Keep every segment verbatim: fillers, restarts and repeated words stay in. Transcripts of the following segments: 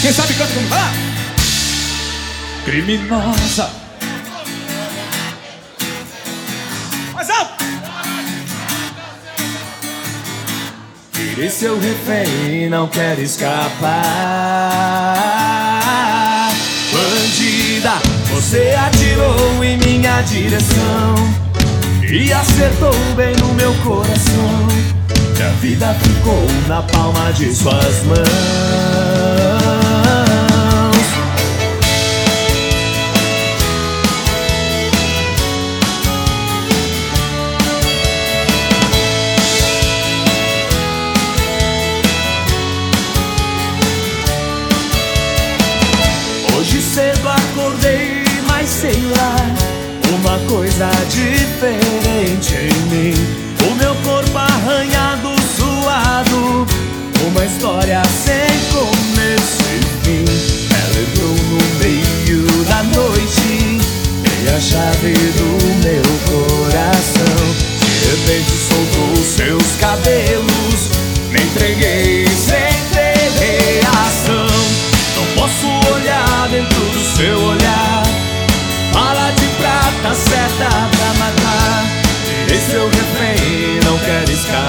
Quem sabe canta como fala? Criminosa. Mais alto. Virei seu refém e não quero escapar. Bandida, você atirou em minha direção e acertou bem no meu coração. Minha vida ficou na palma de suas mãos. Hoje cedo acordei, mas sei lá, uma coisa diferente em mim. O meu corpo arranhado, suado, uma história sem começo e fim. Ela entrou no meio da noite e a chave do meu coração. De repente soltou seus cabelos, me entreguei sem ter reação. Não posso olhar dentro do seu olhar, bala de prata certa pra matar. Tirei seu refém, não quero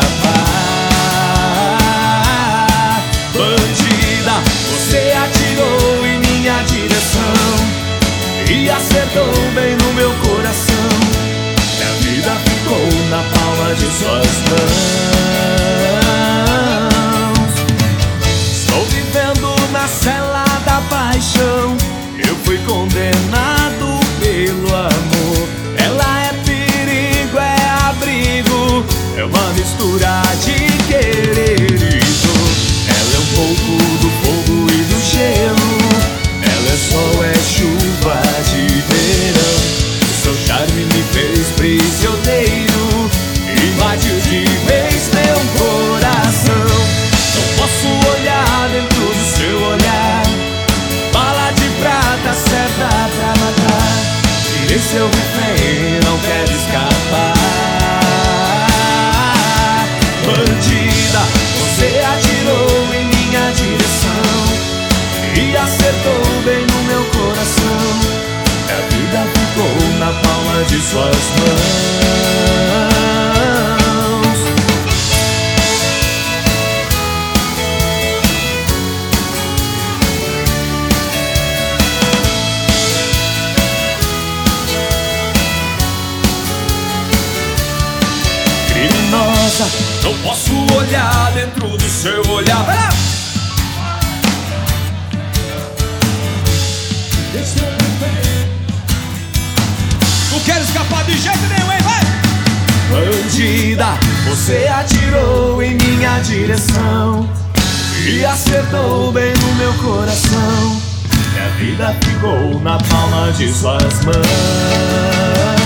escapar. Bandida, você atirou em minha direção e acertou bem no meu coração. Minha vida ficou na palma de suas mãos. Estou vivendo na cela da paixão. Eu fui condenado pelo amor. Ela é perigo, é abrigo, é uma mistura de querer e dor. Ela é um pouco do fogo e do gelo, ela é sol, é chuva de verão. O seu charme me fez prisioneiro, invadiu de vez meu coração. Não posso olhar dentro do seu olhar, bala de prata certa pra matar. Tirei seu refém, não quero escapar. Bandida, você atirou em minha direção e acertou bem no meu coração. Minha vida ficou na palma de suas mãos. Criminosa, não posso olhar dentro do seu olhar. Vai lá! Não quero escapar de jeito nenhum, hein? Vai! Bandida, você atirou em minha direção e acertou bem no meu coração. Minha vida ficou na palma de suas mãos.